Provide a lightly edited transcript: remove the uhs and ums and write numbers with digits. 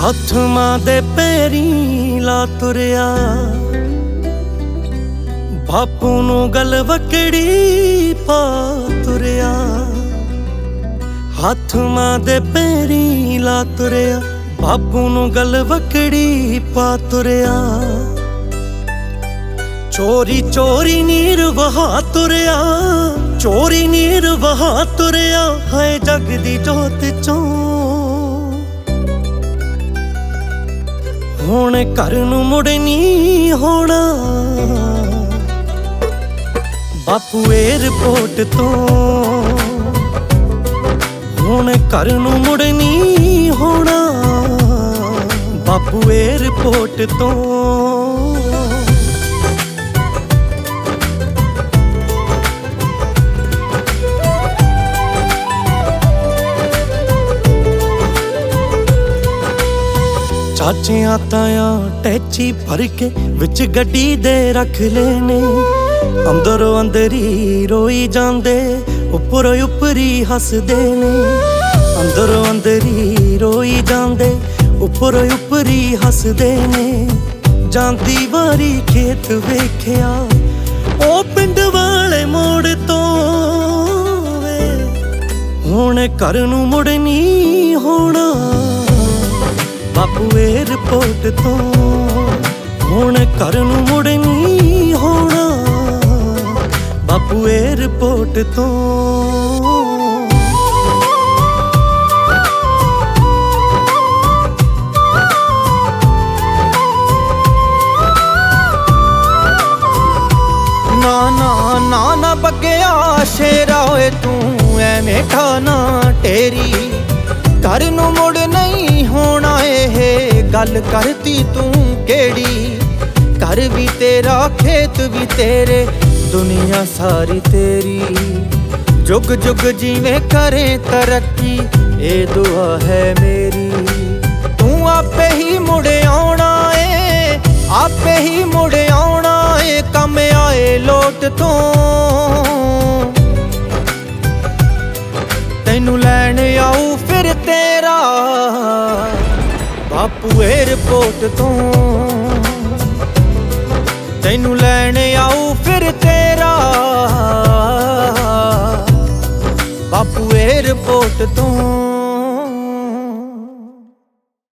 ਹੱਥ ਮਾਂ ਦੇ ਪੈਰੀਂ ਲਾ ਤੁਰਿਆ, ਬਾਪੂ ਨੂੰ ਗਲ ਵਕੜੀ ਪਾ ਤੁਰਿਆ। ਹੱਥ ਮਾਂ ਦੇ ਪੈਰੀਂ ਲਾ ਤੁਰਿਆ, ਬਾਪੂ ਨੂੰ ਗਲ ਵਕੜੀ ਪਾ ਤੁਰਿਆ। ਚੋਰੀ ਚੋਰੀ ਨੀਰ ਵਹਾ ਤੁਰਿਆ, ਚੋਰੀ ਨੀਰ ਵਹਾ ਤੁਰਿਆ, ਹਾਏ ਜਗ ਦੀ ਜੋਤ ਚੋਂ। ਹੁਣ ਘਰ ਨੂੰ ਮੁੜ ਨੀ ਹੋਣਾ, ਬਾਪੂ ਏਅਰਪੋਰਟ ਤੋਂ। ਹੁਣ ਘਰ ਨੂੰ ਮੁੜ ਨੀ ਹੋਣਾ, ਬਾਪੂ ਏਅਰਪੋਰਟ ਤੋਂ। ਚਾਚਿਆਂ ਤਾਇਆਂ ਟੈਚੀ ਭਰ ਕੇ ਵਿੱਚ ਗੱਡੀ ਦੇ ਰੱਖ ਲੈਨੇ। ਅੰਦਰੋਂ ਅੰਦਰੀ ਰੋਈ ਜਾਂਦੇ, ਉੱਪਰੋਂ ਉੱਪਰੀ ਹੱਸਦੇ ਨੇ। ਅੰਦਰੋਂ ਅੰਦਰੀ ਰੋਈ ਜਾਂਦੇ, ਉੱਪਰੋਂ ਉੱਪਰੀ ਹੱਸਦੇ ਨੇ। ਜਾਂਦੀ ਵਾਰੀ ਖੇਤ ਵੇਖਿਆ, ਉਹ ਪਿੰਡ ਵਾਲੇ ਮੋੜ ਤੋਂ ਵੇ। ਹੁਣ ਘਰ ਨੂੰ ਮੁੜ ਨੀ ਹੋਣਾ, ਬਾਪੂ ਏਅਰਪੋਰਟ ਤੋਂ। ਹੁਣ ਘਰ ਨੂੰ ਮੁੜ ਨੀ ਹੋਣਾ, ਬਾਪੂ ਏਅਰਪੋਰਟ ਤੋਂ। ਨਾ ਨਾ ਨਾ ਨਾ ਬੱਗਿਆ ਸ਼ੇਰਾ ਓਏ ਤੂੰ ਐਵੇਂ ਖਾਣਾ ਟੇਰੀ। ਘਰ ਨੂੰ ਮੁੜ ਨਹੀਂ ਹੋਣਾ ਇਹ ਗੱਲ ਕਰਤੀ ਤੂੰ ਕਿਹੜੀ। ਘਰ ਵੀ ਤੇਰਾ ਖੇਤ ਵੀ ਤੇਰੇ, ਦੁਨੀਆ ਸਾਰੀ ਤੇਰੀ। ਜੁਗ ਜੁਗ ਜਿਵੇਂ ਕਰੇ ਤਰੱਕੀ, ਇਹ ਦੁਆ ਹੈ ਮੇਰੀ। ਤੂੰ ਆਪੇ ਹੀ ਮੁੜ ਆਉਣਾ ਏ, ਆਪੇ ਹੀ ਮੁੜ ਆਉਣਾ ਏ, ਕੰਮ ਆਏ ਲੋਟ ਤੋਂ। ਤੈਨੂੰ ਲੈਣ ਆਊ ਫਿਰ ਤੇਰਾ ਬਾਪੂ ਏਅਰਪੋਰਟ ਤੋਂ। ਤੈਨੂੰ ਲੈਣ ਆਊ ਫਿਰ ਤੇਰਾ ਬਾਪੂ ਏਅਰਪੋਰਟ ਤੋਂ।